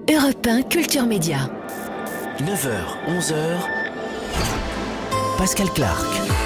Europe 1 Culture Média. 9h, 11h, Pascal Clark.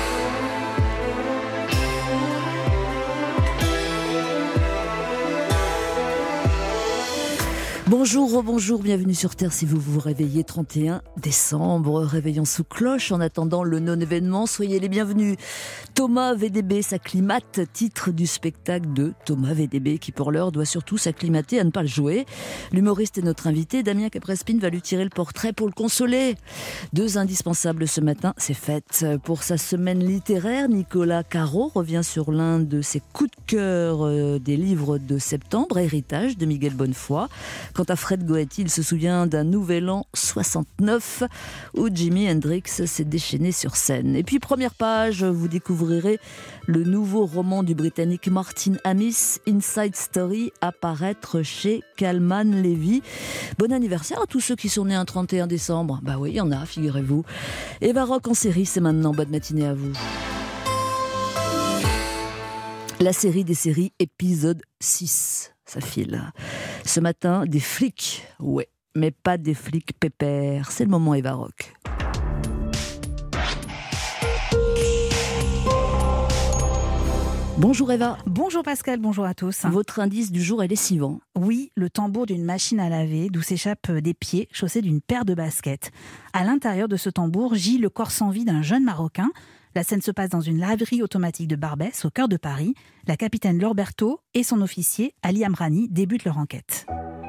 Bonjour, rebonjour, bienvenue sur Terre si vous vous réveillez 31 décembre. Réveillons sous cloche en attendant le non-événement. Soyez les bienvenus. Thomas VDB s'acclimate, titre du spectacle de Thomas VDB qui pour l'heure doit surtout s'acclimater à ne pas le jouer. L'humoriste est notre invité. Damien Caprespine va lui tirer le portrait pour le consoler. Deux indispensables ce matin, c'est fait. Pour sa semaine littéraire, Nicolas Caro revient sur l'un de ses coups de cœur des livres de septembre, Héritage de Miguel Bonnefoy. Quant à Fred Goetti, il se souvient d'un nouvel an 69 où Jimi Hendrix s'est déchaîné sur scène. Et puis première page, vous découvrirez le nouveau roman du Britannique Martin Amis, Inside Story, à paraître chez Calman Levy. Bon anniversaire à tous ceux qui sont nés un 31 décembre. Bah oui, il y en a, figurez-vous. Eva Rock en série, c'est maintenant. Bonne matinée à vous. La série des séries, épisode 6. Ça file. Ce matin, des flics, ouais, mais pas des flics pépères. C'est le moment Eva Rock. Bonjour Eva. Bonjour Pascal, bonjour à tous. Votre indice du jour est lessivant. Oui, le tambour d'une machine à laver d'où s'échappent des pieds chaussés d'une paire de baskets. À l'intérieur de ce tambour gît le corps sans vie d'un jeune Marocain. La scène se passe dans une laverie automatique de Barbès, au cœur de Paris. La capitaine Lorberto et son officier, Ali Amrani, débutent leur enquête.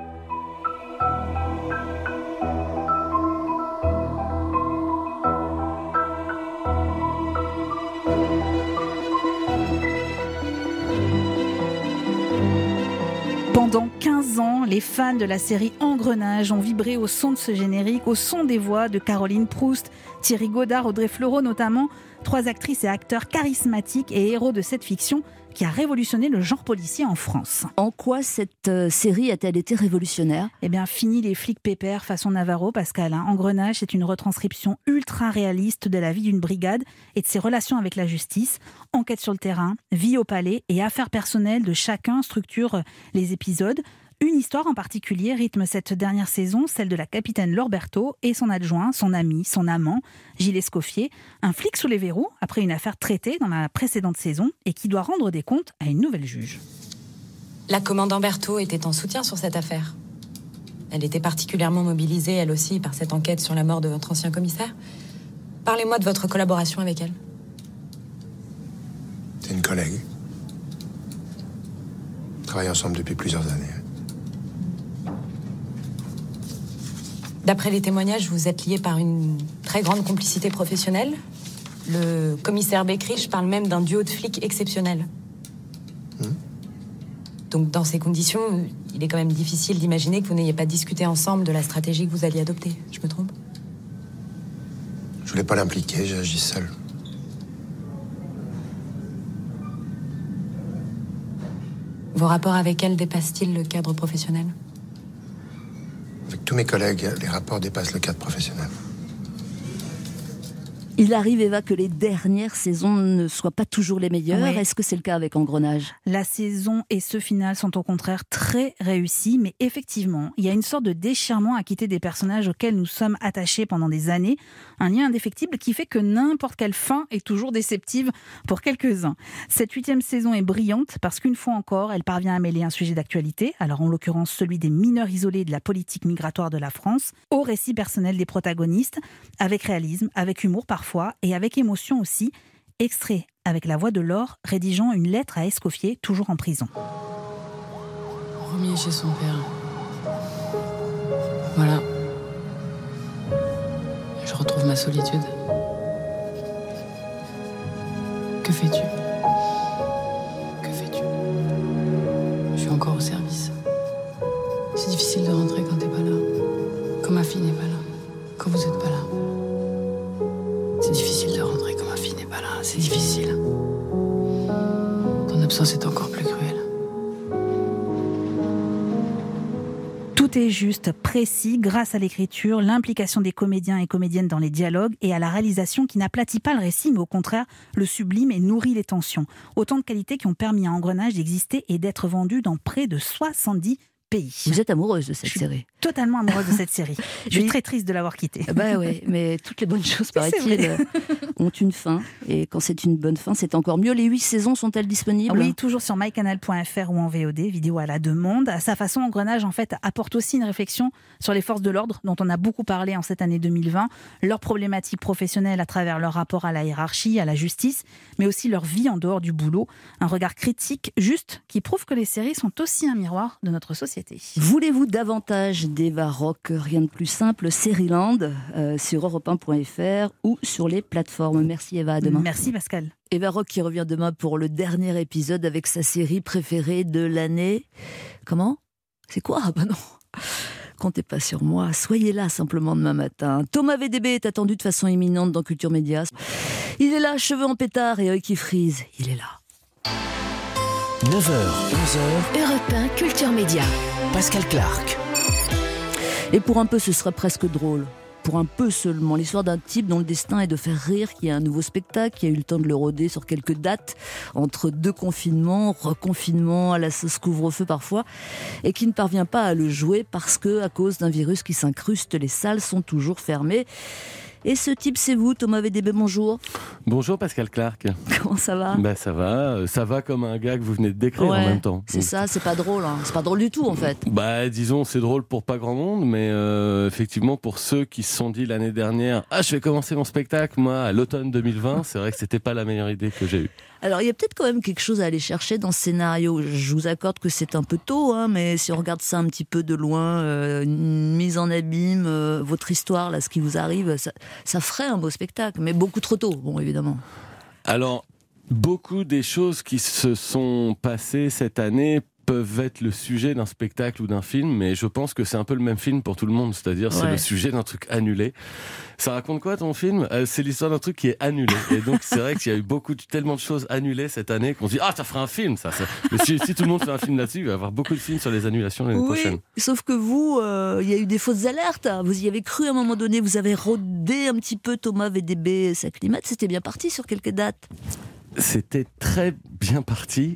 Pendant 15 ans, les fans de la série Engrenage ont vibré au son de ce générique, au son des voix de Caroline Proust, Thierry Godard, Audrey Fleurot notamment, 3 actrices et acteurs charismatiques et héros de cette fiction qui a révolutionné le genre policier en France. En quoi cette série a-t-elle été révolutionnaire ? Eh bien, fini les flics pépères façon Navarro, Pascal. Engrenage, c'est une retranscription ultra réaliste de la vie d'une brigade et de ses relations avec la justice. Enquête sur le terrain, vie au palais et affaires personnelles de chacun structurent les épisodes. Une histoire en particulier rythme cette dernière saison, celle de la capitaine Lorberto et son adjoint, son ami, son amant, Gilles Escoffier, un flic sous les verrous après une affaire traitée dans la précédente saison et qui doit rendre des comptes à une nouvelle juge. La commandant Berthaud était en soutien sur cette affaire. Elle était particulièrement mobilisée, elle aussi, par cette enquête sur la mort de votre ancien commissaire. Parlez-moi de votre collaboration avec elle. C'est une collègue. On travaille ensemble depuis plusieurs années. D'après les témoignages, vous êtes liés par une très grande complicité professionnelle. Le commissaire Beckrich parle même d'un duo de flics exceptionnel. Donc dans ces conditions, il est quand même difficile d'imaginer que vous n'ayez pas discuté ensemble de la stratégie que vous alliez adopter. Je me trompe ? Je voulais pas l'impliquer, j'ai agi seul. Vos rapports avec elle dépassent-ils le cadre professionnel ? Avec tous mes collègues, les rapports dépassent le cadre professionnel. Il arrive, Eva, que les dernières saisons ne soient pas toujours les meilleures. Oui. Est-ce que c'est le cas avec Engrenage ? La saison et ce final sont au contraire très réussis, mais effectivement, il y a une sorte de déchirement à quitter des personnages auxquels nous sommes attachés pendant des années, un lien indéfectible qui fait que n'importe quelle fin est toujours déceptive pour quelques-uns. Cette 8e saison est brillante parce qu'une fois encore, elle parvient à mêler un sujet d'actualité, alors en l'occurrence celui des mineurs isolés de la politique migratoire de la France, au récit personnel des protagonistes, avec réalisme, avec humour parfois, et avec émotion aussi, extrait avec la voix de Laure rédigeant une lettre à Escoffier, toujours en prison. Remis chez son père. Voilà. Je retrouve ma solitude. Que fais-tu ? Que fais-tu ? Je suis encore au service. C'est difficile de rentrer quand t'es pas là. Quand ma fille n'est pas là. Quand vous êtes pas là. C'est difficile de rentrer quand ma fille n'est pas là. C'est difficile. Ton absence est encore plus cruelle. Tout est juste, précis, grâce à l'écriture, l'implication des comédiens et comédiennes dans les dialogues et à la réalisation qui n'aplatit pas le récit, mais au contraire le sublime et nourrit les tensions. Autant de qualités qui ont permis à Engrenage d'exister et d'être vendu dans près de 70 pays. Vous êtes amoureuse de cette série? Totalement amoureuse de cette série. Je suis très triste de l'avoir quittée. Bah ouais, mais toutes les bonnes choses, paraît-il, ont une fin. Et quand c'est une bonne fin, c'est encore mieux. Les 8 saisons sont-elles disponibles? Oui, toujours sur mycanal.fr ou en VOD, vidéo à la demande. À sa façon, Engrenage, en fait, apporte aussi une réflexion sur les forces de l'ordre, dont on a beaucoup parlé en cette année 2020, leurs problématiques professionnelles à travers leur rapport à la hiérarchie, à la justice, mais aussi leur vie en dehors du boulot. Un regard critique, juste, qui prouve que les séries sont aussi un miroir de notre société. Voulez-vous davantage d'Eva Rock? Rien de plus simple, Série-Land, sur europe1.fr ou sur les plateformes. Merci Eva, à demain. Merci Pascal. Eva Rock qui revient demain pour le dernier épisode avec sa série préférée de l'année. Comment? C'est quoi? Ah bah non, comptez pas sur moi, soyez là simplement demain matin. Thomas VDB est attendu de façon imminente dans Culture Média. Il est là, cheveux en pétard et œil qui frise, il est là. 9h, 11h, Europe 1 Culture Média. Pascal Clark. Et pour un peu, ce serait presque drôle. Pour un peu seulement. L'histoire d'un type dont le destin est de faire rire, qui a un nouveau spectacle, qui a eu le temps de le rôder sur quelques dates, entre 2 confinements, reconfinements, à la sauce couvre-feu parfois, et qui ne parvient pas à le jouer parce que, à cause d'un virus qui s'incruste, les salles sont toujours fermées. Et ce type, c'est vous, Thomas VDB, bonjour. Bonjour Pascal Clark. Comment ça va? Ça va comme un gars que vous venez de décrire en même temps. C'est ça, c'est pas drôle, hein. C'est pas drôle du tout en fait. Disons, c'est drôle pour pas grand monde, mais effectivement pour ceux qui se sont dit l'année dernière, je vais commencer mon spectacle, moi, à l'automne 2020, c'est vrai que c'était pas la meilleure idée que j'ai eue. Alors, il y a peut-être quand même quelque chose à aller chercher dans ce scénario. Je vous accorde que c'est un peu tôt, hein, mais si on regarde ça un petit peu de loin, une mise en abîme, votre histoire, là, ce qui vous arrive, ça ferait un beau spectacle, mais beaucoup trop tôt, bon, évidemment. Alors, beaucoup des choses qui se sont passées cette année peuvent être le sujet d'un spectacle ou d'un film, mais je pense que c'est un peu le même film pour tout le monde, c'est-à-dire c'est le sujet d'un truc annulé. Ça raconte quoi ton film? C'est l'histoire d'un truc qui est annulé, et donc c'est vrai qu'il y a eu tellement de choses annulées cette année qu'on se dit ça ferait un film ça. Mais si tout le monde fait un film là-dessus, il va y avoir beaucoup de films sur les annulations l'année prochaine. Sauf que vous, il y a eu des fausses alertes, vous y avez cru à un moment donné, vous avez rodé un petit peu Thomas VDB, s'acclimate, c'était bien parti sur quelques dates. C'était très bien parti.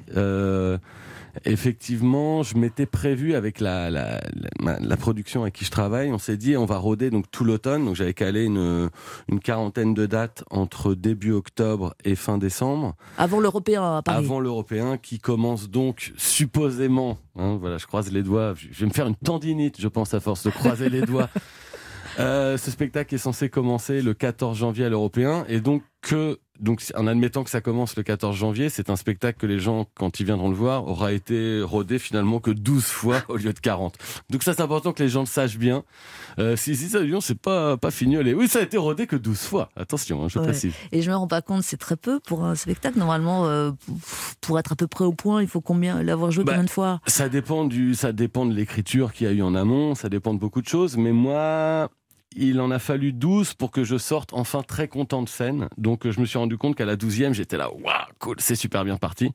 Effectivement, je m'étais prévu avec la production avec qui je travaille, on s'est dit on va rôder donc tout l'automne, donc j'avais calé une quarantaine de dates entre début octobre et fin décembre. Avant l'Européen à Paris. Avant l'Européen qui commence donc supposément, je croise les doigts, je vais me faire une tendinite je pense à force de croiser les doigts. Ce spectacle est censé commencer le 14 janvier à l'Européen et donc en admettant que ça commence le 14 janvier, c'est un spectacle que les gens, quand ils viendront le voir, aura été rodé finalement que 12 fois au lieu de 40. Donc ça, c'est important que les gens le sachent bien. Si ça, c'est pas fignolé. Oui, ça a été rodé que 12 fois. Attention, je précise. Et je me rends pas compte, c'est très peu pour un spectacle. Normalement, pour être à peu près au point, il faut l'avoir joué combien de fois? Ça dépend de l'écriture qu'il y a eu en amont, ça dépend de beaucoup de choses. Mais moi, il en a fallu 12 pour que je sorte enfin très content de scène. Donc je me suis rendu compte qu'à la 12e, j'étais là, waouh, cool, c'est super bien parti.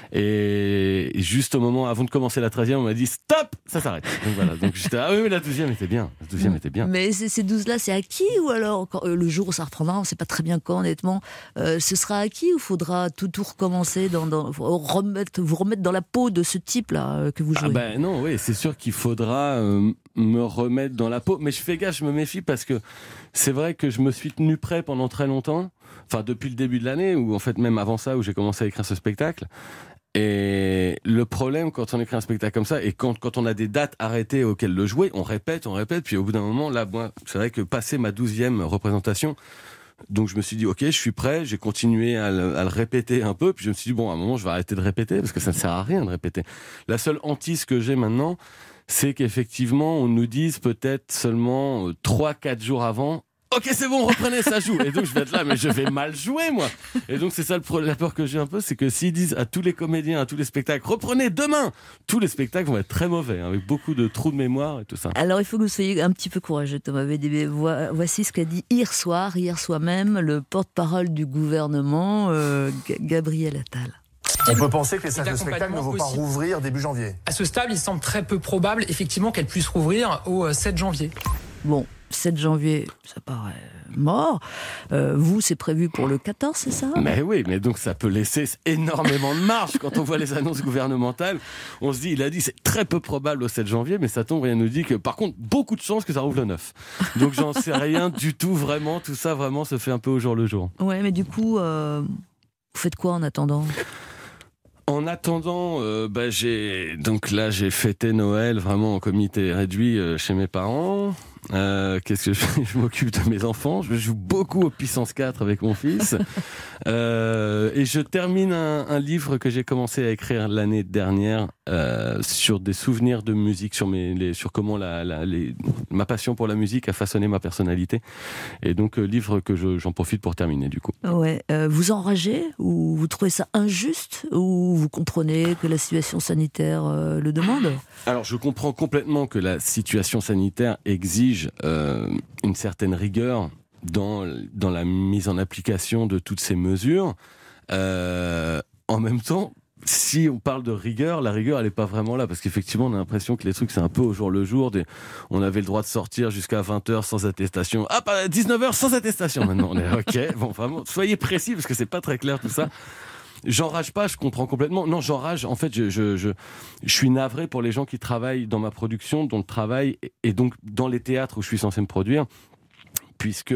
Et juste au moment, avant de commencer la 13e, on m'a dit stop, ça s'arrête. Donc voilà, donc j'étais oui, mais la 12e était bien. La 12e était bien. Mais ces 12-là, c'est acquis ou alors le jour où ça reprendra, on ne sait pas très bien quand, honnêtement, ce sera acquis ou faudra tout recommencer, vous remettre dans la peau de ce type-là que vous jouez? Non, oui, c'est sûr qu'il faudra me remettre dans la peau, mais je fais gaffe, je me méfie parce que c'est vrai que je me suis tenu prêt pendant très longtemps, enfin depuis le début de l'année, ou en fait même avant ça, où j'ai commencé à écrire ce spectacle. Et le problème quand on écrit un spectacle comme ça, et quand on a des dates arrêtées auxquelles le jouer, on répète, puis au bout d'un moment, là, moi, c'est vrai que passé ma 12e représentation, donc je me suis dit ok, je suis prêt, j'ai continué à le répéter un peu, puis je me suis dit bon, à un moment je vais arrêter de répéter parce que ça ne sert à rien de répéter. La seule hantise que j'ai maintenant, c'est qu'effectivement on nous dise peut-être seulement 3-4 jours avant, ok c'est bon, reprenez, ça joue. Et donc je vais être là, mais je vais mal jouer moi. Et donc c'est ça la peur que j'ai un peu, c'est que s'ils disent à tous les comédiens, à tous les spectacles, reprenez demain, tous les spectacles vont être très mauvais, avec beaucoup de trous de mémoire et tout ça. Alors il faut que vous soyez un petit peu courageux, Thomas VDB. Voici ce qu'a dit hier soir même, le porte-parole du gouvernement, Gabriel Attal. On peut penser que les salles de spectacle ne vont pas rouvrir début janvier. À ce stade, il semble très peu probable, effectivement, qu'elles puissent rouvrir au 7 janvier. Bon, 7 janvier, ça paraît mort. Vous, c'est prévu pour le 14, c'est ça ? Mais oui, mais donc ça peut laisser énormément de marge quand on voit les annonces gouvernementales. On se dit, il a dit, c'est très peu probable au 7 janvier, mais ça tombe, rien nous dit que, par contre, beaucoup de chances que ça rouvre le 9. Donc j'en sais rien du tout, vraiment. Tout ça, vraiment, se fait un peu au jour le jour. Ouais, mais du coup, vous faites quoi en attendant ? En attendant, j'ai fêté Noël vraiment en comité réduit chez mes parents. Qu'est-ce que je fais ? Je m'occupe de mes enfants. Je joue beaucoup au Puissance 4 avec mon fils. Et je termine un livre que j'ai commencé à écrire l'année dernière sur des souvenirs de musique, sur comment ma passion pour la musique a façonné ma personnalité. Et donc, livre que j'en profite pour terminer du coup. Ouais. Vous enragez ou vous trouvez ça injuste ou vous comprenez que la situation sanitaire le demande ? Alors, je comprends complètement que la situation sanitaire exige une certaine rigueur dans la mise en application de toutes ces mesures. En même temps, si on parle de rigueur, la rigueur, elle n'est pas vraiment là, parce qu'effectivement, on a l'impression que les trucs, c'est un peu au jour le jour. On avait le droit de sortir jusqu'à 20h sans attestation. Ah, pas 19h sans attestation maintenant. On est OK. Bon, vraiment, soyez précis, parce que c'est pas très clair tout ça. J'enrage pas, je comprends complètement. Non, j'enrage. En fait, je suis navré pour les gens qui travaillent dans ma production, dont le travail est donc dans les théâtres où je suis censé me produire. Puisque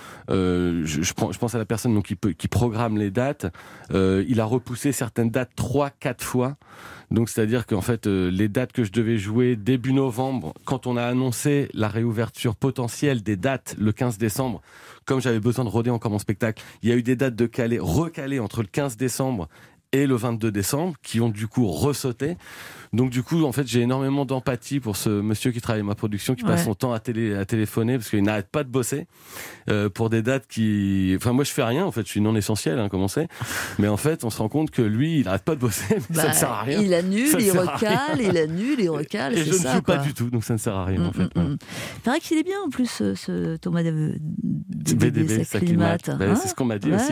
je pense à la personne donc, qui programme les dates, il a repoussé certaines dates 3-4 fois. Donc c'est-à-dire qu'en fait, les dates que je devais jouer début novembre, quand on a annoncé la réouverture potentielle des dates le 15 décembre, comme j'avais besoin de roder encore mon spectacle, il y a eu des dates recalées entre le 15 décembre et le 22 décembre, qui ont du coup ressauté. Donc du coup, en fait, j'ai énormément d'empathie pour ce monsieur qui travaille à ma production, qui passe son temps à téléphoner, parce qu'il n'arrête pas de bosser pour des dates qui... Enfin, moi, je fais rien, en fait, je suis non essentiel, comme on sait. Mais en fait, on se rend compte que lui, il n'arrête pas de bosser, mais ça ne sert à rien. Il annule, il recale, il annule, il recale, et je ne joue pas du tout, donc ça ne sert à rien, en fait. Il paraît qu'il est bien, en plus, ce Thomas VDB, ça climate. C'est ce qu'on m'a dit aussi.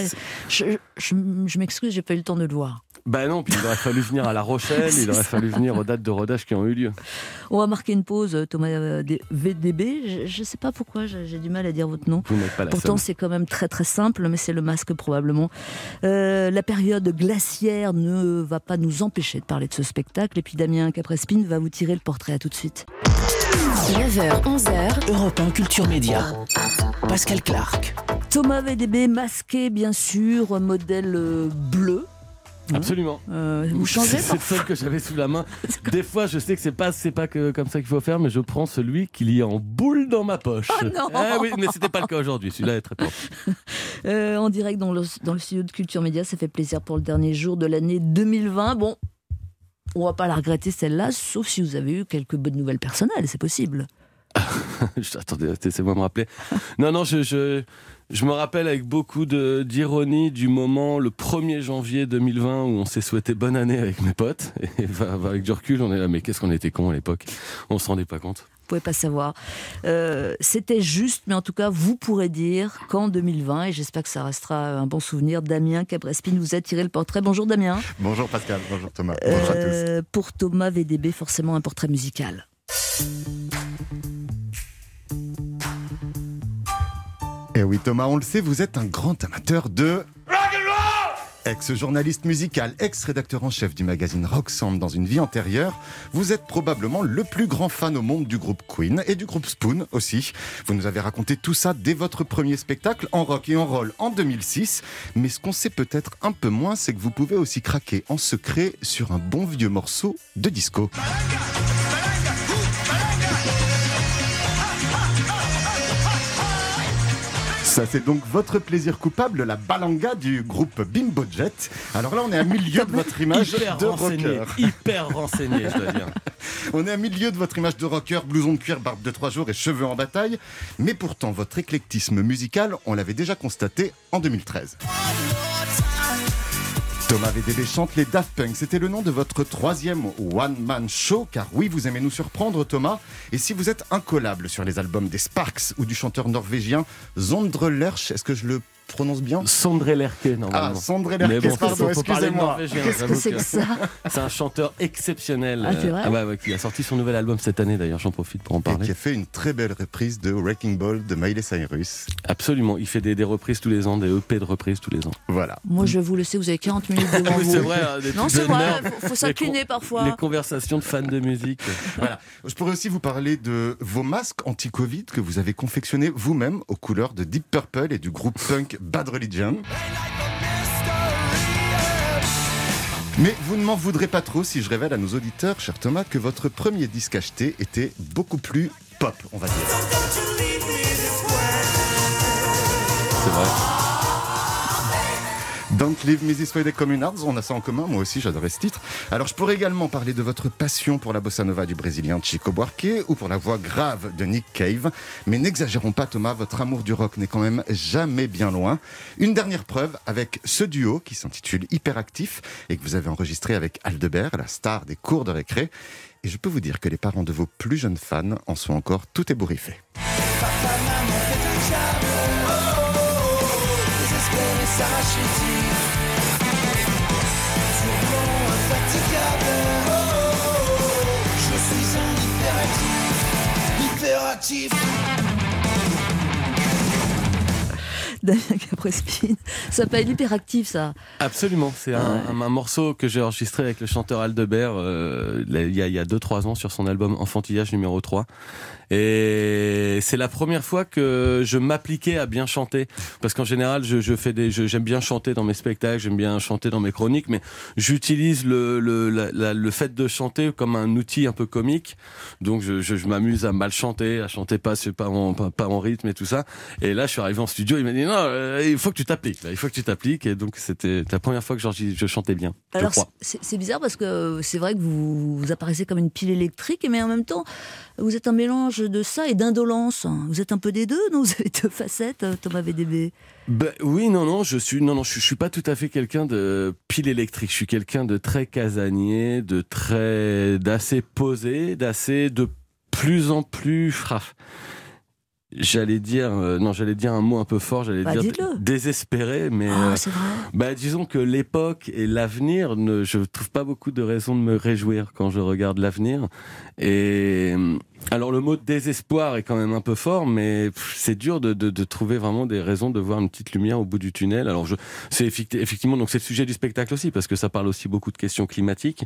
Je m'excuse, j'ai pas eu le temps de le voir. Bah non, puis il aurait fallu venir à La Rochelle, il aurait fallu venir aux dates de rodage qui ont eu lieu. On va marquer une pause, Thomas VDB. Je ne sais pas pourquoi, j'ai du mal à dire votre nom. Vous n'êtes pas la Pourtant, seule. c'est quand même très très simple, mais c'est le masque probablement. La période glaciaire ne va pas nous empêcher de parler de ce spectacle. Et puis Damien Caprespine va vous tirer le portrait. À tout de suite. 9h, 11h. Europe 1 Culture Média. Pascal Clark. Thomas VDB, masqué bien sûr, modèle bleu. Absolument. Vous changez c'est celle que j'avais sous la main. Des fois, je sais que c'est pas comme ça qu'il faut faire, mais je prends celui qu'il y a en boule dans ma poche. Oh non. Oui, mais c'était pas le cas aujourd'hui. Celui-là est très propre. En direct dans le studio de Culture Média, ça fait plaisir pour le dernier jour de l'année 2020. Bon, on va pas la regretter celle-là, sauf si vous avez eu quelques bonnes nouvelles personnelles, c'est possible. Attendez, laissez-moi me rappeler. Non, je me rappelle avec beaucoup d'ironie du moment, le 1er janvier 2020, où on s'est souhaité bonne année avec mes potes. Et avec du recul, on est là, mais qu'est-ce qu'on était cons à l'époque. On se rendait pas compte. Vous pouvez pas savoir. C'était juste, mais en tout cas, vous pourrez dire qu'en 2020, et j'espère que ça restera un bon souvenir, Damien Caprespine vous a tiré le portrait. Bonjour Damien. Bonjour Pascal, bonjour Thomas, bonjour à tous. Pour Thomas VDB, forcément un portrait musical. Et oui Thomas, on le sait, vous êtes un grand amateur de... Ex-journaliste musical, ex-rédacteur en chef du magazine Rock Sound dans une vie antérieure, vous êtes probablement le plus grand fan au monde du groupe Queen et du groupe Spoon aussi. Vous nous avez raconté tout ça dès votre premier spectacle en rock et en roll en 2006. Mais ce qu'on sait peut-être un peu moins, c'est que vous pouvez aussi craquer en secret sur un bon vieux morceau de disco. Ça, c'est donc votre plaisir coupable, la balanga du groupe Bimbo Jet. Alors là, on est à milieu de votre image de rocker. Hyper renseigné, je dois dire. On est à milieu de votre image de rocker, blouson de cuir, barbe de 3 jours et cheveux en bataille. Mais pourtant, votre éclectisme musical, on l'avait déjà constaté en 2013. Thomas VDB chante les Daft Punk. C'était le nom de votre 3e one-man show, car oui, vous aimez nous surprendre, Thomas. Et si vous êtes incollable sur les albums des Sparks ou du chanteur norvégien Sondre Lerche, est-ce que je le prononce bien. Sondre Lerche, normalement. Ah, Sondre Lerche, Mais bon, pardon, excusez-moi. Qu'est-ce que c'est que ça? C'est un chanteur exceptionnel. Ah, c'est vrai ouais, qui a sorti son nouvel album cette année, d'ailleurs, j'en profite pour en Et parler. qui a fait une très belle reprise de Wrecking Ball de Miley Cyrus. Absolument, il fait des reprises tous les ans, des EP de reprises tous les ans. Voilà. Moi, je vais vous laisser, vous avez 40 minutes devant Oui, vous. c'est vrai, hein, des Non, trucs c'est de vrai, nerd. faut s'incliner parfois. Les conversations de fans de musique. Voilà. Je pourrais aussi vous parler de vos masques anti-Covid que vous avez confectionnés vous-même aux couleurs de Deep Purple et du groupe punk Bad Religion. Mais vous ne m'en voudrez pas trop si je révèle à nos auditeurs, cher Thomas, que votre premier disque acheté était beaucoup plus pop, on va dire. C'est vrai. Don't Leave Me This Way des Communards, on a ça en commun, moi aussi j'adorais ce titre. Alors je pourrais également parler de votre passion pour la bossa nova du brésilien Chico Buarque ou pour la voix grave de Nick Cave. Mais n'exagérons pas Thomas, votre amour du rock n'est quand même jamais bien loin. Une dernière preuve avec ce duo qui s'intitule Hyperactif et que vous avez enregistré avec Aldebert, la star des cours de récré. Et je peux vous dire que les parents de vos plus jeunes fans en sont encore tout ébouriffés. Damien Caprespine, ça s'appelle Hyperactif, ça. Absolument, c'est un morceau que j'ai enregistré avec le chanteur Aldebert il y a 2-3 ans sur son album Enfantillage numéro 3. Et c'est la première fois que je m'appliquais à bien chanter, parce qu'en général j'aime bien chanter dans mes spectacles, j'aime bien chanter dans mes chroniques, mais j'utilise le fait de chanter comme un outil un peu comique. Donc je m'amuse à mal chanter, à chanter pas en rythme et tout ça. Et là je suis arrivé en studio, il m'a dit non, il faut que tu t'appliques. Et donc c'était la première fois que je chantais bien. Alors c'est bizarre parce que c'est vrai que vous apparaissez comme une pile électrique, mais en même temps vous êtes un mélange de ça et d'indolence. Vous êtes un peu des deux, non? Vous avez deux facettes, Thomas VDB. Oui, non, je suis pas tout à fait quelqu'un de pile électrique. Je suis quelqu'un de très casanier, d'assez posé, de plus en plus. J'allais dire un mot un peu fort, dites-le. Désespéré, mais c'est vrai. Disons que l'époque et l'avenir, je trouve pas beaucoup de raisons de me réjouir quand je regarde l'avenir. Et alors le mot désespoir est quand même un peu fort, mais c'est dur de trouver vraiment des raisons de voir une petite lumière au bout du tunnel. Alors c'est effectivement donc c'est le sujet du spectacle aussi, parce que ça parle aussi beaucoup de questions climatiques.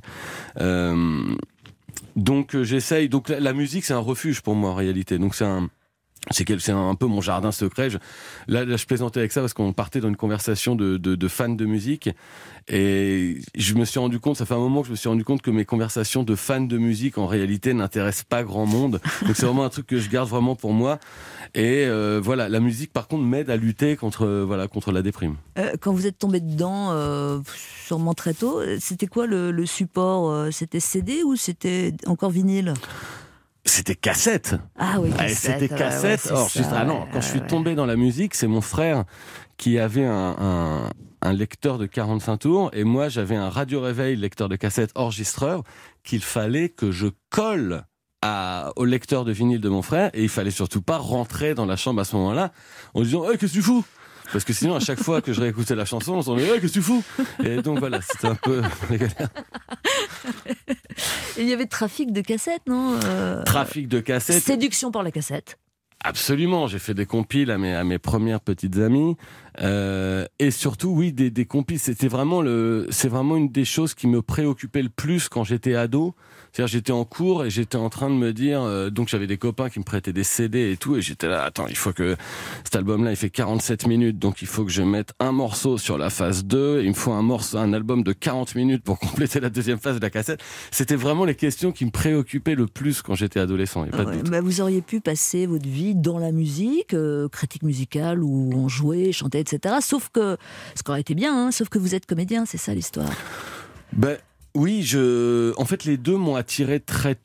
Donc j'essaye. Donc la musique c'est un refuge pour moi en réalité. Donc c'est un peu mon jardin secret. Là, je plaisantais avec ça parce qu'on partait dans une conversation de fans de musique et je me suis rendu compte, ça fait un moment que je me suis rendu compte que mes conversations de fans de musique en réalité n'intéressent pas grand monde. Donc c'est vraiment un truc que je garde vraiment pour moi. Et voilà, la musique par contre m'aide à lutter contre la déprime. Quand vous êtes tombé dedans, sûrement très tôt, c'était quoi le support? C'était CD ou c'était encore vinyle? C'était cassette. Ah oui, cassette. C'était cassette. Quand je suis tombé dans la musique, c'est mon frère qui avait un lecteur de 45 tours et moi j'avais un radio réveil lecteur de cassette enregistreur qu'il fallait que je colle au lecteur de vinyle de mon frère et il fallait surtout pas rentrer dans la chambre à ce moment-là en disant « Hey, qu'est-ce que tu fous ?» Parce que sinon, à chaque fois que je réécoutais la chanson, on se disait « Hey, qu'est-ce que tu fous ?» Et donc voilà, c'était un peu les galères. Il y avait trafic de cassettes, non? Trafic de cassettes. Séduction par la cassette. Absolument, j'ai fait des compiles à mes premières petites amies et surtout oui des compiles. C'est vraiment une des choses qui me préoccupait le plus quand j'étais ado. C'est-à-dire j'étais en cours et j'étais en train de me dire donc j'avais des copains qui me prêtaient des CD et tout et j'étais là attends il faut que cet album-là il fait 47 minutes donc il faut que je mette un morceau sur la phase 2 et il me faut un album de 40 minutes pour compléter la deuxième phase de la cassette. C'était vraiment les questions qui me préoccupaient le plus quand j'étais adolescent. Y a pas de doute. Vous auriez pu passer votre vie dans la musique, critique musicale où on jouait, chantait, etc. Sauf que, ce qui aurait été bien, sauf que vous êtes comédien, c'est ça l'histoire. Oui, en fait les deux m'ont attiré très tôt.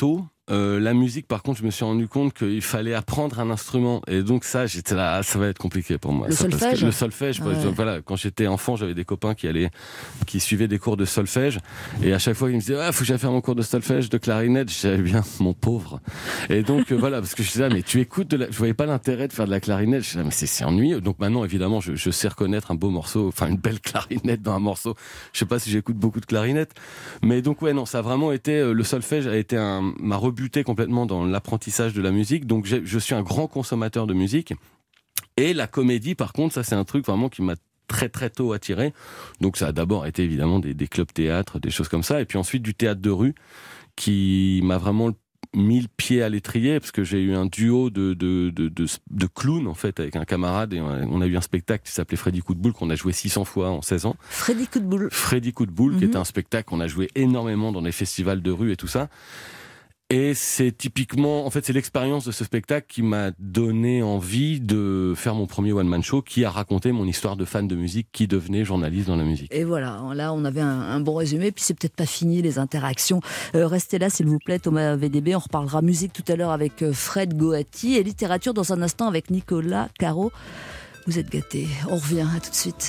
La musique, par contre, je me suis rendu compte qu'il fallait apprendre un instrument. Et donc ça, j'étais là, ça va être compliqué pour moi. Le solfège ? Le solfège, voilà, quand j'étais enfant, j'avais des copains qui suivaient des cours de solfège. Et à chaque fois, ils me disaient, faut que j'aille faire mon cours de solfège, de clarinette. Je disais, bien, mon pauvre. Et donc, voilà, parce que je disais, mais tu écoutes je voyais pas l'intérêt de faire de la clarinette. Je disais, mais c'est ennuyeux. Donc maintenant, évidemment, je sais reconnaître un beau morceau, enfin, une belle clarinette dans un morceau. Je sais pas si j'écoute beaucoup de clarinette. Mais donc, ouais, non, ça a vraiment été, le solfège a été m'a rebuté complètement dans l'apprentissage de la musique. Donc, je suis un grand consommateur de musique. Et la comédie, par contre, ça, c'est un truc vraiment qui m'a très très tôt attiré. Donc, ça a d'abord été évidemment des clubs théâtre, des choses comme ça. Et puis ensuite, du théâtre de rue qui m'a vraiment mis le pied à l'étrier, parce que j'ai eu un duo de clowns, en fait, avec un camarade, et on a eu un spectacle qui s'appelait Freddy Coup de Boule, qu'on a joué 600 fois en 16 ans. Freddy Coup de Boule. Freddy Coup de Boule, qui était un spectacle qu'on a joué énormément dans les festivals de rue et tout ça. Et c'est typiquement, en fait, c'est l'expérience de ce spectacle qui m'a donné envie de faire mon premier one-man show, qui a raconté mon histoire de fan de musique qui devenait journaliste dans la musique. Et voilà, là on avait un bon résumé, puis c'est peut-être pas fini les interactions. Restez là s'il vous plaît, Thomas VDB, on reparlera musique tout à l'heure avec Fred Goati et littérature dans un instant avec Nicolas Caro. Vous êtes gâtés, on revient, à tout de suite.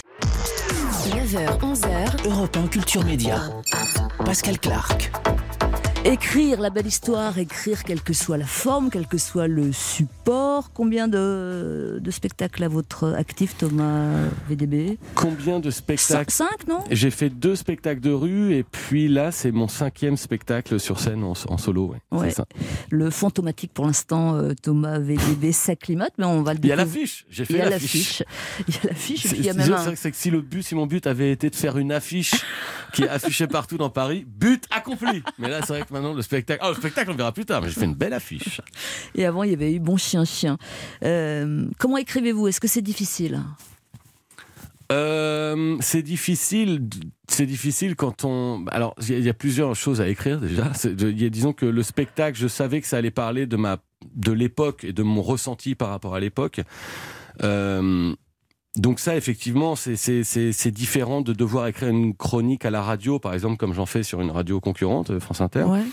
9h, 11h. Europe 1 Culture Média. Pascal Clark. Écrire la belle histoire, écrire quelle que soit la forme, quel que soit le support. Combien de spectacles à votre actif, Thomas VDB ? Combien de spectacles ? 5, non ? J'ai fait 2 spectacles de rue, et puis là, c'est mon 5e spectacle sur scène en solo. Ouais. C'est ça. Le fantomatique, pour l'instant, Thomas VDB s'acclimate, mais on va le découvrir. Il y a l'affiche, j'ai fait l'affiche. Il y a l'affiche, et puis il y a même c'est que si mon but avait été de faire une affiche qui est affichée partout dans Paris, but accompli. Mais là, c'est vrai que maintenant, le spectacle, on verra plus tard, mais j'ai fait une belle affiche. Et avant, il y avait eu Bon Chien Chien. Comment écrivez-vous ? Est-ce que c'est difficile ? C'est difficile quand on... Alors, il y a plusieurs choses à écrire déjà. Disons que le spectacle, je savais que ça allait parler de l'époque et de mon ressenti par rapport à l'époque. Donc ça, effectivement, c'est différent de devoir écrire une chronique à la radio, par exemple, comme j'en fais sur une radio concurrente, France Inter. Ouais.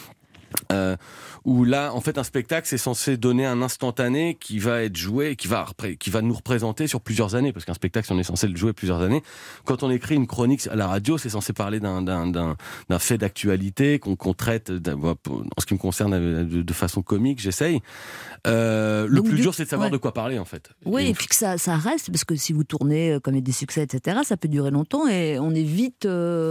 Où là, en fait, un spectacle, c'est censé donner un instantané qui va être joué, qui va nous représenter sur plusieurs années, parce qu'un spectacle, on est censé le jouer plusieurs années. Quand on écrit une chronique à la radio, c'est censé parler d'un fait d'actualité qu'on traite, en ce qui me concerne, de façon comique, j'essaye. Le plus dur, c'est de savoir de quoi parler, en fait. Oui, et puis que ça reste, parce que si vous tournez comme il y a des succès, etc., ça peut durer longtemps, et on est vite...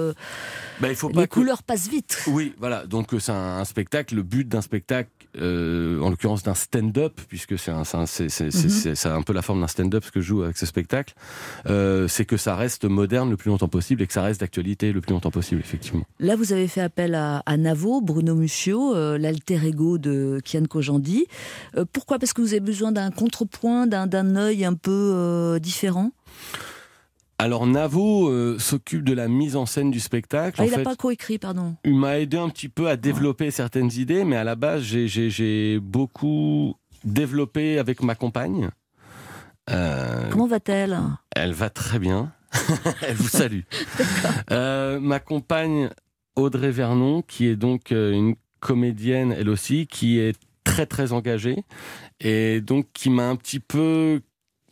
les couleurs passent vite. Oui, voilà, donc c'est un spectacle, le but d'un spectacle, en l'occurrence d'un stand-up, puisque c'est un peu la forme d'un stand-up ce que je joue avec ce spectacle, c'est que ça reste moderne le plus longtemps possible et que ça reste d'actualité le plus longtemps possible, effectivement. Là, vous avez fait appel à Navo, Bruno Muccio, l'alter ego de Kian Kojandi. Pourquoi ? Parce que vous avez besoin d'un contrepoint, d'un œil un peu différent ? Alors Navo s'occupe de la mise en scène du spectacle. Il n'a pas coécrit, pardon. Il m'a aidé un petit peu à développer certaines idées, mais à la base, j'ai beaucoup développé avec ma compagne. Comment va-t-elle ? Elle va très bien. Elle vous salue. Ma compagne Audrey Vernon, qui est donc une comédienne, elle aussi, qui est très très engagée, et donc qui m'a un petit peu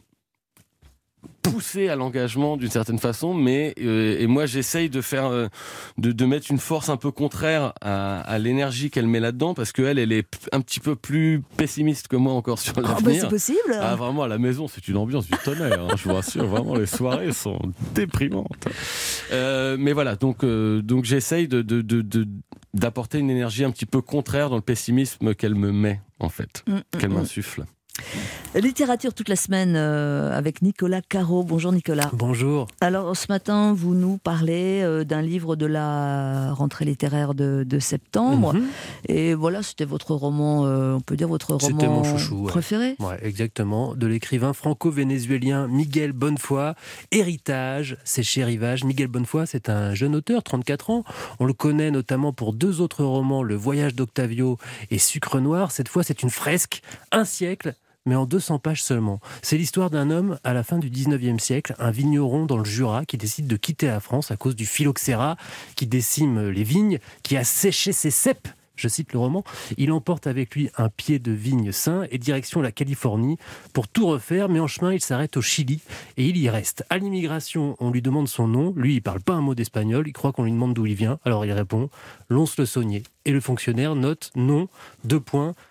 poussé à l'engagement d'une certaine façon, mais et moi j'essaye de faire de mettre une force un peu contraire à l'énergie qu'elle met là-dedans, parce qu'elle est un petit peu plus pessimiste que moi encore sur l'avenir. C'est possible. Ah, vraiment, à la maison c'est une ambiance du tonnerre, hein, je vous rassure, vraiment les soirées sont déprimantes. Mais voilà, donc j'essaye d'apporter une énergie un petit peu contraire dans le pessimisme qu'elle me met, en fait, qu'elle m'insuffle. Littérature toute la semaine avec Nicolas Caro. Bonjour Nicolas. Bonjour. Alors ce matin, vous nous parlez d'un livre de la rentrée littéraire de septembre. Et voilà, c'était votre roman, on peut dire votre roman c'était mon chouchou, préféré. Ouais, exactement. De l'écrivain franco-vénézuélien Miguel Bonnefoy. Héritage, c'est chez Rivage. Miguel Bonnefoy, c'est un jeune auteur, 34 ans. On le connaît notamment pour 2 autres romans, Le Voyage d'Octavio et Sucre Noir. Cette fois, c'est une fresque, un siècle, mais en 200 pages seulement. C'est l'histoire d'un homme à la fin du 19e siècle, un vigneron dans le Jura qui décide de quitter la France à cause du phylloxéra qui décime les vignes, qui a séché ses cèpes je cite le roman, il emporte avec lui un pied de vigne sain et direction la Californie pour tout refaire, mais en chemin, il s'arrête au Chili et il y reste. À l'immigration, on lui demande son nom. Lui, il parle pas un mot d'espagnol, il croit qu'on lui demande d'où il vient. Alors il répond « Lons-le-Saunier ». Et le fonctionnaire note « nom, : Lons-Saunier ».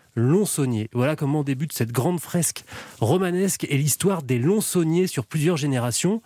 Voilà comment débute cette grande fresque romanesque et l'histoire des Lons-Sauniers sur plusieurs générations.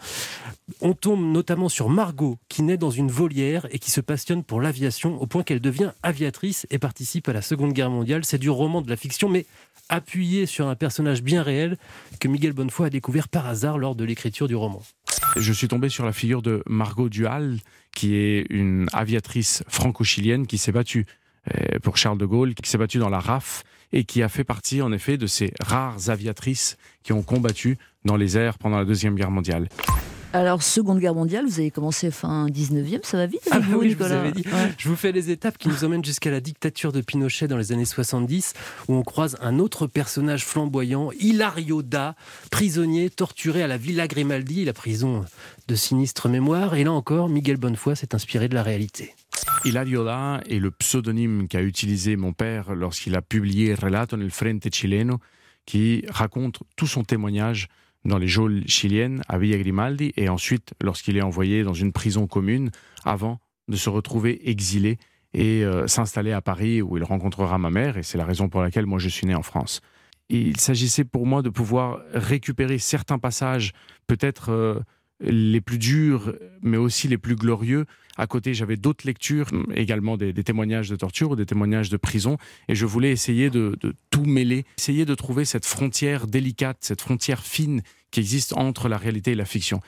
On tombe notamment sur Margot, qui naît dans une volière et qui se passionne pour l'aviation au point qu'elle devient aviatrice et participe à la Seconde Guerre mondiale. C'est du roman de la fiction, mais appuyé sur un personnage bien réel que Miguel Bonnefoy a découvert par hasard lors de l'écriture du roman. Je suis tombé sur la figure de Margot Duhal, qui est une aviatrice franco-chilienne qui s'est battue pour Charles de Gaulle, qui s'est battue dans la RAF et qui a fait partie en effet de ces rares aviatrices qui ont combattu dans les airs pendant la Deuxième Guerre mondiale. Alors, Seconde Guerre mondiale, vous avez commencé fin 19e, ça va vite avec vous, oui, Nicolas. Je vous avais dit. Ouais. Je vous fais les étapes qui nous emmènent jusqu'à la dictature de Pinochet dans les années 70, où on croise un autre personnage flamboyant, Hilario Da, prisonnier, torturé à la Villa Grimaldi, la prison de sinistre mémoire. Et là encore, Miguel Bonnefoy s'est inspiré de la réalité. Hilario Da est le pseudonyme qu'a utilisé mon père lorsqu'il a publié Relato nel Frente Chileno, qui raconte tout son témoignage dans les geôles chiliennes à Villa Grimaldi et ensuite lorsqu'il est envoyé dans une prison commune avant de se retrouver exilé et s'installer à Paris où il rencontrera ma mère, et c'est la raison pour laquelle moi je suis né en France. Et il s'agissait pour moi de pouvoir récupérer certains passages, peut-être les plus durs mais aussi les plus glorieux. À côté, j'avais d'autres lectures, également des témoignages de torture ou des témoignages de prison. Et je voulais essayer de tout mêler, essayer de trouver cette frontière délicate, cette frontière fine qui existe entre la réalité et la fiction.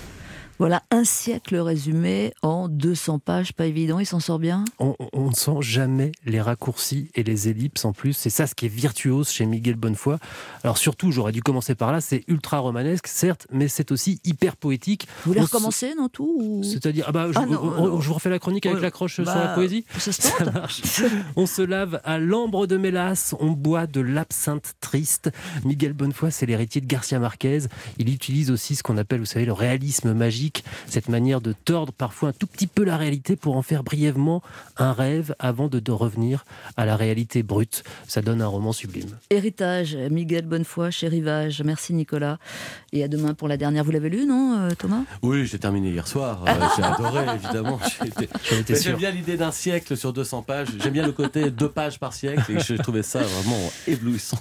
Voilà, un siècle résumé en 200 pages, pas évident, il s'en sort bien. On ne sent jamais les raccourcis et les ellipses en plus, c'est ça ce qui est virtuose chez Miguel Bonnefoy. Alors surtout, j'aurais dû commencer par là, c'est ultra romanesque, certes, mais c'est aussi hyper poétique. Vous voulez recommencer, non tout ou... C'est-à-dire, je vous refais la chronique avec l'accroche sur la poésie. Ça marche. On se lave à l'ambre de mélasse, on boit de l'absinthe triste. Miguel Bonnefoy, c'est l'héritier de Garcia Marquez. Il utilise aussi ce qu'on appelle, vous savez, le réalisme magique, cette manière de tordre parfois un tout petit peu la réalité pour en faire brièvement un rêve avant de revenir à la réalité brute. Ça donne un roman sublime. Héritage, Miguel Bonnefoy chez Rivage. Merci Nicolas. Et à demain pour la dernière. Vous l'avez lu, non Thomas ? Oui, j'ai terminé hier soir. J'ai adoré, évidemment. J'aime bien l'idée d'un siècle sur 200 pages. J'aime bien le côté 2 pages par siècle et je trouvais ça vraiment éblouissant.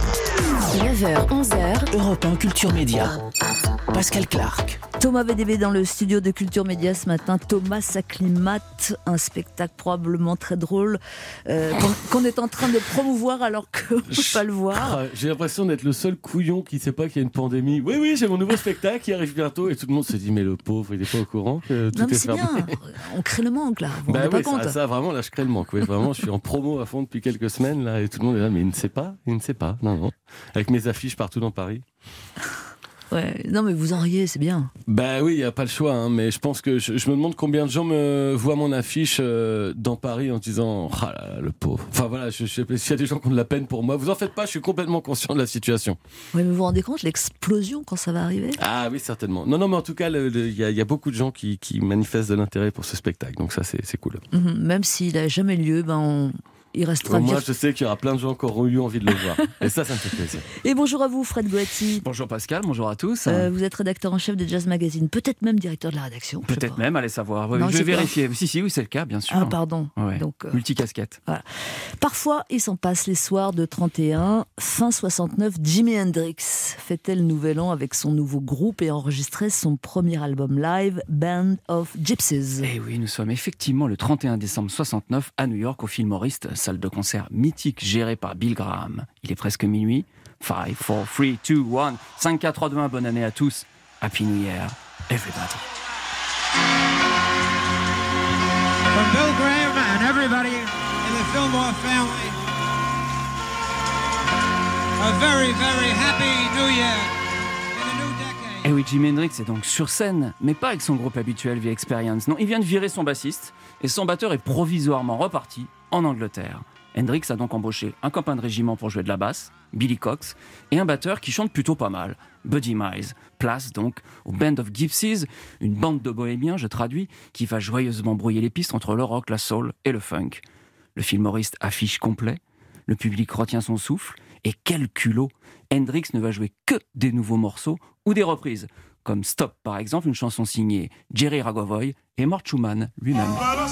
9h, 11h, Europe 1 Culture Média. Pascal Clark. Thomas VDB dans le studio de Culture Média ce matin. Thomas s'acclimate, un spectacle probablement très drôle qu'on est en train de promouvoir alors qu'on ne peut pas le voir. J'ai l'impression d'être le seul couillon qui ne sait pas qu'il y a une pandémie. Oui, j'ai mon nouveau spectacle qui arrive bientôt et tout le monde se dit mais le pauvre, il n'est pas au courant que tout est fermé. Bien. On crée le manque là, vous vous rendez pas compte. Ça vraiment là je crée le manque. Oui, vraiment, je suis en promo à fond depuis quelques semaines là et tout le monde est là mais il ne sait pas. Non. Avec mes affiches partout dans Paris. Ouais, non mais vous en riez, c'est bien. Bah oui, il n'y a pas le choix, hein, mais je pense que je me demande combien de gens me voient mon affiche dans Paris en disant « Ah là là, le pauvre ». Enfin voilà, je sais pas s'il y a des gens qui ont de la peine pour moi. Vous en faites pas, je suis complètement conscient de la situation. Oui, mais vous vous rendez compte l'explosion quand ça va arriver ? Ah oui, certainement. Non, mais en tout cas, il y a beaucoup de gens qui manifestent de l'intérêt pour ce spectacle, donc ça c'est cool. Même s'il n'a jamais lieu, il restera. Moi, je sais qu'il y aura plein de gens qui auront eu envie de le voir. Et ça me fait plaisir. Et bonjour à vous, Fred Goati. Bonjour Pascal, bonjour à tous. Vous êtes rédacteur en chef de Jazz Magazine, peut-être même directeur de la rédaction. Peut-être même, allez savoir. Oui, je vais vérifier. Si, oui, c'est le cas, bien sûr. Ah, pardon. Ouais. Donc, multicasquette. Voilà. Parfois, il s'en passe les soirs de 31. Fin 69, Jimi Hendrix fêtait le nouvel an avec son nouveau groupe et enregistrait son premier album live, Band of Gypsies. Et oui, nous sommes effectivement le 31 décembre 69 à New York, au Fillmorist, salle de concert mythique gérée par Bill Graham. Il est presque minuit. 5, 4, 3, 2, 1. 5, 4, 3, 2, 1. Bonne année à tous. Happy New Year, everybody. From Bill Graham and everybody in the Fillmore family, a very, very happy New Year. Et oui, Jimi Hendrix est donc sur scène, mais pas avec son groupe habituel The Experience. Non, il vient de virer son bassiste et son batteur est provisoirement reparti en Angleterre. Hendrix a donc embauché un copain de régiment pour jouer de la basse, Billy Cox, et un batteur qui chante plutôt pas mal, Buddy Miles. Place donc au Band of Gypsies, une bande de bohémiens, je traduis, qui va joyeusement brouiller les pistes entre le rock, la soul et le funk. Le filmoriste affiche complet, le public retient son souffle, et quel culot! Hendrix ne va jouer que des nouveaux morceaux ou des reprises, comme Stop par exemple, une chanson signée Jerry Ragovoy et Mort Schumann lui-même.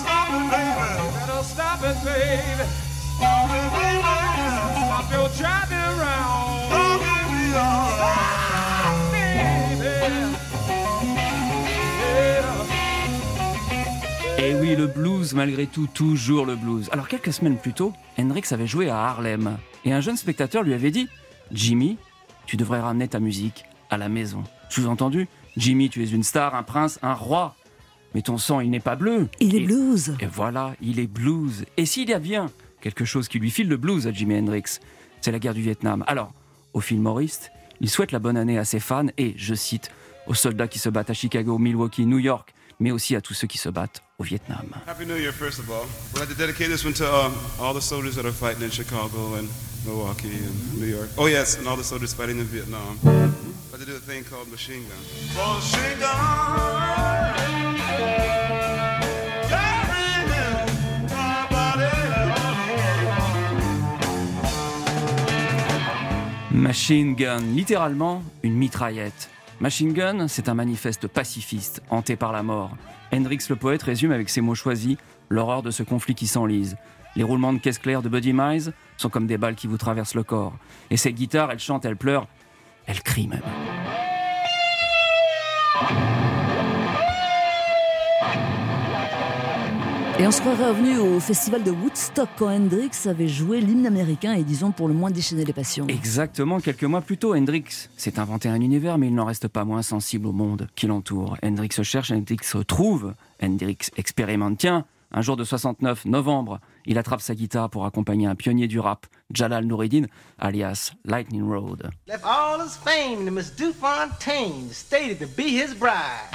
Et oui, le blues, malgré tout, toujours le blues. Alors, quelques semaines plus tôt, Hendrix avait joué à Harlem. Et un jeune spectateur lui avait dit « Jimmy, tu devrais ramener ta musique à la maison. » Sous-entendu, « Jimmy, tu es une star, un prince, un roi. Mais ton sang, il n'est pas bleu. » Il est blues. Et voilà, il est blues. Et s'il y a bien quelque chose qui lui file le blues à Jimi Hendrix, c'est la guerre du Vietnam. Alors, au filmoriste, il souhaite la bonne année à ses fans et, je cite, aux soldats qui se battent à Chicago, Milwaukee, New York, mais aussi à tous ceux qui se battent au Vietnam. Happy New Year, first of all. We'd like to dedicate this one to all the soldiers that are fighting in Chicago and Milwaukee and New York. Oh yes, and all the soldiers fighting in Vietnam. I'd like to do a thing called Machine Gun. Machine Machine Gun, littéralement une mitraillette. Machine Gun, c'est un manifeste pacifiste, hanté par la mort. Hendrix le poète résume avec ses mots choisis l'horreur de ce conflit qui s'enlise. Les roulements de caisse claire de Buddy Miles sont comme des balles qui vous traversent le corps. Et cette guitare, elle chante, elle pleure, elle crie même. Et on se croirait revenu au festival de Woodstock quand Hendrix avait joué l'hymne américain et disons pour le moins déchaîné les passions. Exactement, quelques mois plus tôt, Hendrix s'est inventé un univers, mais il n'en reste pas moins sensible au monde qui l'entoure. Hendrix se cherche, Hendrix se trouve, Hendrix expérimente. Tiens, un jour de 69, novembre, il attrape sa guitare pour accompagner un pionnier du rap, Jalal Noureddin, alias Lightning Road. Left all his fame to Miss DuFontaine, stated to be his bride.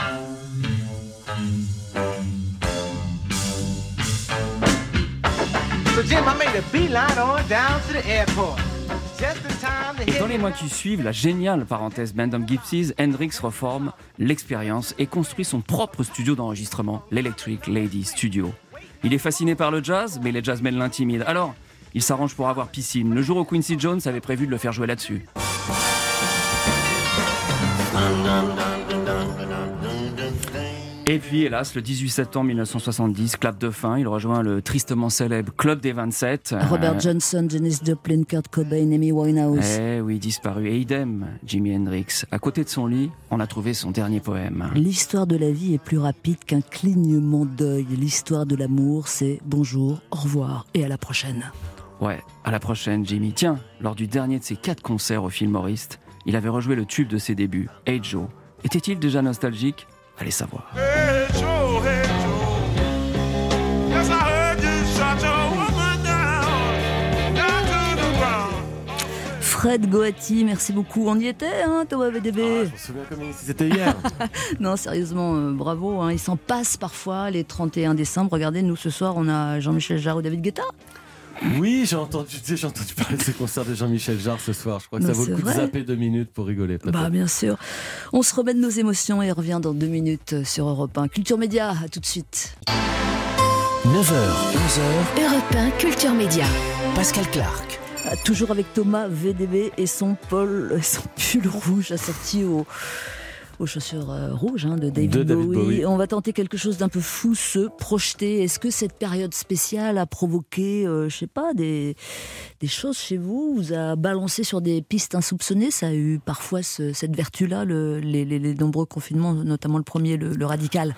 So Jim, I made a beeline on down to the airport. Et dans les mois qui suivent, la géniale parenthèse Band of Gypsies, Hendrix reforme l'expérience et construit son propre studio d'enregistrement, l'Electric Lady Studio. Il est fasciné par le jazz, mais les jazzmen l'intimident. Alors, il s'arrange pour avoir piscine. Le jour où Quincy Jones avait prévu de le faire jouer là-dessus. Et puis, hélas, le 18 septembre 1970, clap de fin, il rejoint le tristement célèbre Club des 27. Robert Johnson, Janis Joplin, Kurt Cobain, Amy Winehouse. Eh oui, disparu. Et idem, Jimi Hendrix. À côté de son lit, on a trouvé son dernier poème. L'histoire de la vie est plus rapide qu'un clignement d'œil. L'histoire de l'amour, c'est bonjour, au revoir et à la prochaine. Ouais, à la prochaine, Jimmy. Tiens, lors du dernier de ses 4 concerts au Filmoriste, il avait rejoué le tube de ses débuts, Hey Joe. Était-il déjà nostalgique ? Allez savoir. Hey Joe, hey Joe. Yes, I heard you shot your woman down to the ground. Fred Goati, merci beaucoup. On y était, hein, Thomas VDB. Je me souviens comme si c'était hier. Non, sérieusement, bravo. Hein. Il s'en passe parfois les 31 décembre. Regardez, nous, ce soir, on a Jean-Michel Jarre ou David Guetta. Oui, j'ai entendu parler de ce concert de Jean-Michel Jarre ce soir. Je crois que ça vaut le coup de zapper 2 minutes pour rigoler. Peut-être. Bah, bien sûr. On se remet de nos émotions et on revient dans 2 minutes sur Europe 1. Culture Média, à tout de suite. 9h, 11h. Europe 1, Culture Média. Pascal Clark. Toujours avec Thomas VDB et son pull rouge assorti aux chaussures rouges de David Bowie. On va tenter quelque chose d'un peu fou, se projeter. Est-ce que cette période spéciale a provoqué, je sais pas, des choses chez vous, vous a balancé sur des pistes insoupçonnées? Ça a eu parfois cette vertu-là, les nombreux confinements, notamment le premier, le radical.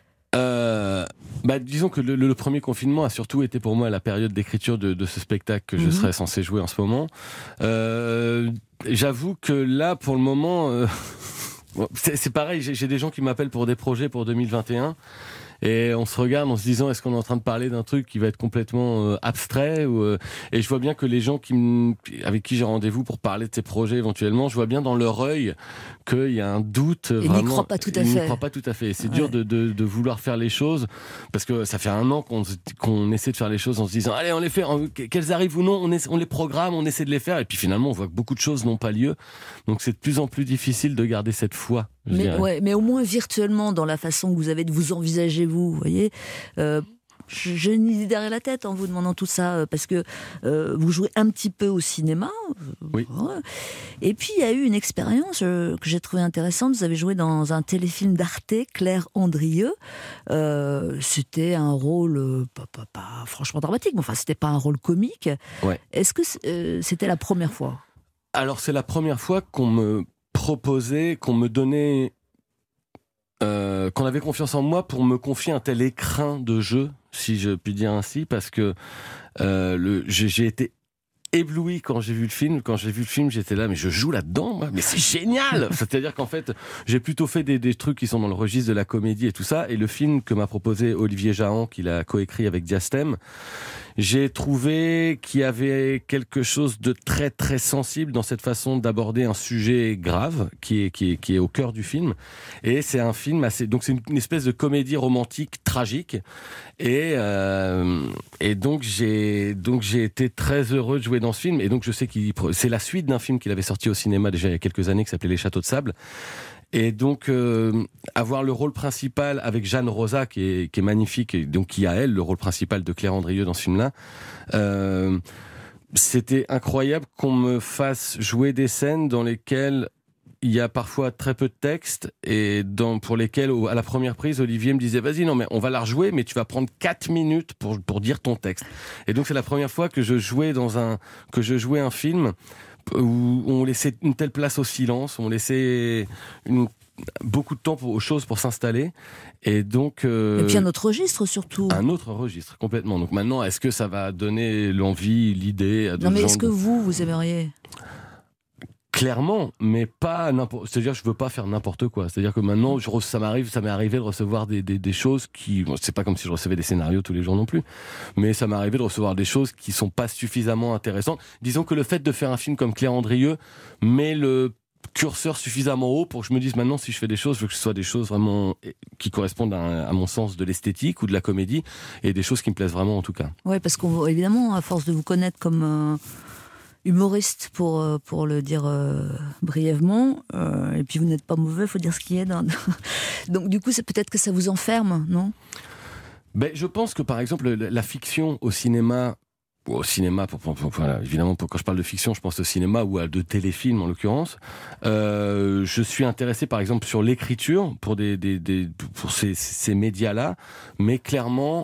Disons que le premier confinement a surtout été pour moi la période d'écriture de ce spectacle que je serais censé jouer en ce moment. J'avoue que là, pour le moment... c'est pareil, j'ai des gens qui m'appellent pour des projets pour 2021 et on se regarde en se disant est-ce qu'on est en train de parler d'un truc qui va être complètement abstrait et je vois bien que les gens avec qui j'ai rendez-vous pour parler de ces projets éventuellement, je vois bien dans leur œil qu'il y a un doute. Ils n'y croient pas tout à fait. Ils n'y croient pas tout à fait. C'est dur de vouloir faire les choses parce que ça fait 1 an qu'on essaie de faire les choses en se disant allez on les fait, qu'elles arrivent ou non, on les programme, on essaie de les faire et puis finalement on voit que beaucoup de choses n'ont pas lieu. Donc c'est de plus en plus difficile de garder cette foi. Mais au moins virtuellement, dans la façon que vous avez de vous envisager, vous voyez, J'ai une idée derrière la tête en vous demandant tout ça, parce que vous jouez un petit peu au cinéma. Oui. Et puis, il y a eu une expérience que j'ai trouvée intéressante. Vous avez joué dans un téléfilm d'Arte, Claire Andrieux. C'était un rôle pas franchement dramatique, mais enfin, c'était pas un rôle comique. Ouais. Est-ce que c'était la première fois ? Alors, c'est la première fois qu'on me proposait, qu'on me donnait... qu'on avait confiance en moi pour me confier un tel écrin de jeu, si je puis dire ainsi, parce que j'ai été ébloui quand j'ai vu le film. Quand j'ai vu le film, j'étais là, mais je joue là-dedans, moi. Mais c'est génial. C'est-à-dire qu'en fait, j'ai plutôt fait des trucs qui sont dans le registre de la comédie et tout ça. Et le film que m'a proposé Olivier Jahan, qu'il a coécrit avec Diastème, j'ai trouvé qu'il y avait quelque chose de très très sensible dans cette façon d'aborder un sujet grave qui est au cœur du film. Et c'est un film donc c'est une espèce de comédie romantique tragique. Et donc j'ai été très heureux de jouer dans ce film. Et donc je sais c'est la suite d'un film qu'il avait sorti au cinéma déjà il y a quelques années qui s'appelait Les Châteaux de Sable. Et donc avoir le rôle principal avec Jeanne Rosa qui est magnifique, et donc qui a elle le rôle principal de Claire Andrieux dans ce film-là, c'était incroyable qu'on me fasse jouer des scènes dans lesquelles il y a parfois très peu de texte et pour lesquels, à la première prise, Olivier me disait « Vas-y, non, mais on va la rejouer, mais tu vas prendre 4 minutes pour dire ton texte. » Et donc, c'est la première fois que je jouais un film où on laissait une telle place au silence, on laissait beaucoup de temps aux choses pour s'installer. Et donc... Et puis un autre registre, surtout. Un autre registre, complètement. Donc maintenant, est-ce que ça va donner l'envie, l'idée à d'autres gens? Non, mais est-ce que vous aimeriez? Clairement, mais pas n'importe. C'est-à-dire, je veux pas faire n'importe quoi. C'est-à-dire que maintenant, ça m'est arrivé de recevoir des choses qui. Bon, c'est pas comme si je recevais des scénarios tous les jours non plus, mais ça m'est arrivé de recevoir des choses qui sont pas suffisamment intéressantes. Disons que le fait de faire un film comme Claire Andrieux met le curseur suffisamment haut pour que je me dise maintenant, si je fais des choses, je veux que ce soit des choses vraiment qui correspondent à mon sens de l'esthétique ou de la comédie, et des choses qui me plaisent vraiment en tout cas. Ouais, parce qu'évidemment, à force de vous connaître comme humoriste, pour le dire brièvement, et puis vous n'êtes pas mauvais, faut dire ce qui est. Donc du coup, c'est peut-être que ça vous enferme, non? Ben, je pense que par exemple la fiction au cinéma, voilà, évidemment quand je parle de fiction, je pense au cinéma ou à de téléfilms en l'occurrence. Je suis intéressé par exemple sur l'écriture pour pour ces médias-là, mais clairement.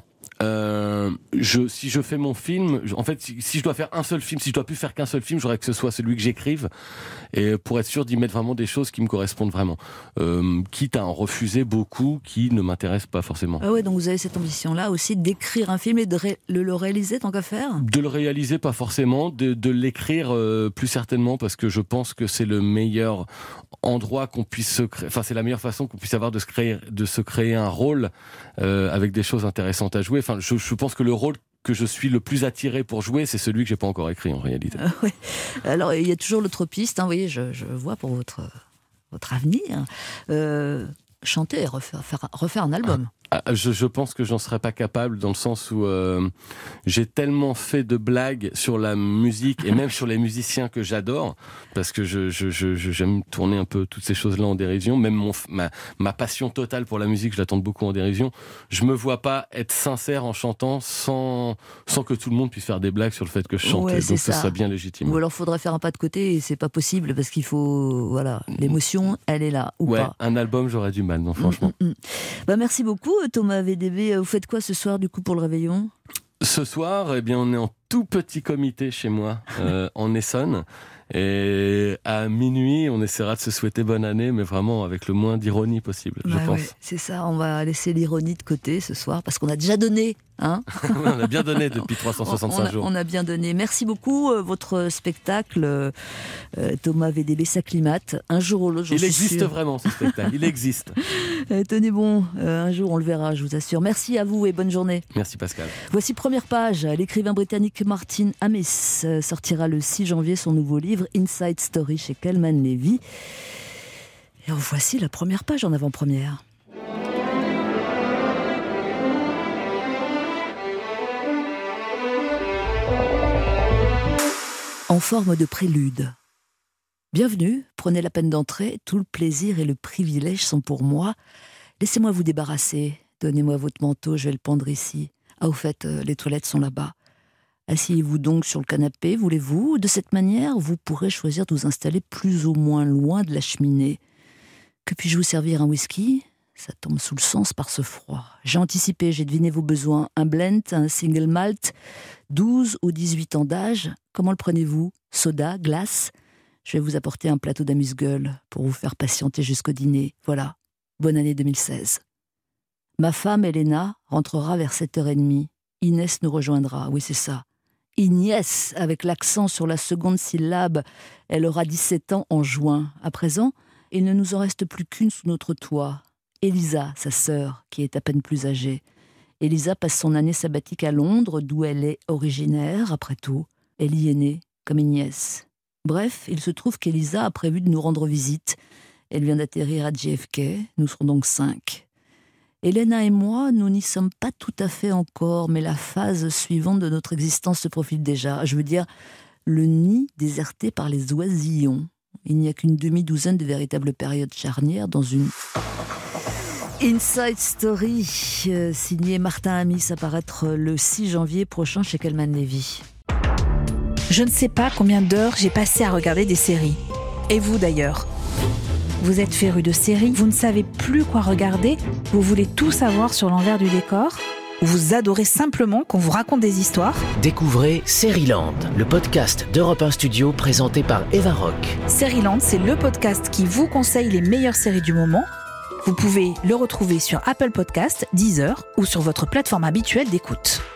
Si je fais mon film, en fait, si je dois faire un seul film, si je dois plus faire qu'un seul film, j'aurais que ce soit celui que j'écrive, et pour être sûr d'y mettre vraiment des choses qui me correspondent vraiment, quitte à en refuser beaucoup qui ne m'intéressent pas forcément. Ah ouais, donc vous avez cette ambition-là aussi d'écrire un film et de le réaliser tant qu'à faire. De le réaliser, pas forcément, de l'écrire plus certainement, parce que je pense que c'est le meilleur endroit qu'on puisse se créer. Enfin, c'est la meilleure façon qu'on puisse avoir de se créer un rôle avec des choses intéressantes à jouer. Enfin, je pense que le rôle que je suis le plus attiré pour jouer, c'est celui que j'ai pas encore écrit en réalité. Ouais. Alors il y a toujours l'autre piste, vous voyez, je vois pour votre avenir, chanter et refaire un album. Je pense que j'en serais pas capable, dans le sens où j'ai tellement fait de blagues sur la musique et même sur les musiciens que j'adore, parce que j'aime tourner un peu toutes ces choses-là en dérision. Même ma passion totale pour la musique, je la tourne beaucoup en dérision. Je me vois pas être sincère en chantant sans que tout le monde puisse faire des blagues sur le fait que je chante. Ouais, donc ça serait bien légitime. Ou alors faudrait faire un pas de côté, et c'est pas possible parce qu'il faut, voilà, l'émotion, elle est là ou pas. Un album, j'aurais du mal, non, franchement. Bah, merci beaucoup Thomas VDB. Vous faites quoi ce soir du coup pour le réveillon? Ce soir, eh bien, on est en tout petit comité chez moi, en Essonne. Et à minuit, on essaiera de se souhaiter bonne année, mais vraiment avec le moins d'ironie possible, je pense. Ouais, c'est ça, on va laisser l'ironie de côté ce soir, parce qu'on a déjà donné. Hein. On a bien donné depuis 365 jours. On a bien donné. Merci beaucoup. Votre spectacle, Thomas VDB, s'acclimate. Un jour ou l'autre, il existe vraiment, ce spectacle. Il existe. Tenez bon, un jour on le verra, je vous assure. Merci à vous et bonne journée. Merci Pascal. Voici première page. L'écrivain britannique Martin Amis sortira le 6 janvier son nouveau livre Inside Story chez Calman Levy. Et voici la première page en avant-première. En forme de prélude. Bienvenue, prenez la peine d'entrer, tout le plaisir et le privilège sont pour moi. Laissez-moi vous débarrasser, donnez-moi votre manteau, je vais le pendre ici. Ah, au fait, les toilettes sont là-bas. Asseyez-vous donc sur le canapé, voulez-vous ? De cette manière, vous pourrez choisir de vous installer plus ou moins loin de la cheminée. Que puis-je vous servir, un whisky ? Ça tombe sous le sens par ce froid. J'ai anticipé, j'ai deviné vos besoins. Un blend, un single malt, 12 ou 18 ans d'âge. Comment le prenez-vous ? Soda, glace ? Je vais vous apporter un plateau d'amuse-gueule pour vous faire patienter jusqu'au dîner. Voilà, bonne année 2016. Ma femme, Elena, rentrera vers 7h30. Inès nous rejoindra, oui c'est ça. Ignès, avec l'accent sur la seconde syllabe. Elle aura 17 ans en juin. À présent, il ne nous en reste plus qu'une sous notre toit. Elisa, sa sœur, qui est à peine plus âgée. Elisa passe son année sabbatique à Londres, d'où elle est originaire, après tout. Elle y est née, comme Ignès. Bref, il se trouve qu'Elisa a prévu de nous rendre visite. Elle vient d'atterrir à JFK, nous serons donc 5. Elena et moi, nous n'y sommes pas tout à fait encore, mais la phase suivante de notre existence se profile déjà. Je veux dire, le nid déserté par les oisillons. Il n'y a qu'une demi-douzaine de véritables périodes charnières dans une Inside Story, signée Martin Amis, à paraître le 6 janvier prochain chez Calman Levy. Je ne sais pas combien d'heures j'ai passé à regarder des séries. Et vous d'ailleurs ? Vous êtes féru de séries, vous ne savez plus quoi regarder, vous voulez tout savoir sur l'envers du décor, ou vous adorez simplement qu'on vous raconte des histoires ? Découvrez Seriland, le podcast d'Europe 1 Studio présenté par Eva Rock. Seriland, c'est le podcast qui vous conseille les meilleures séries du moment. Vous pouvez le retrouver sur Apple Podcasts, Deezer ou sur votre plateforme habituelle d'écoute.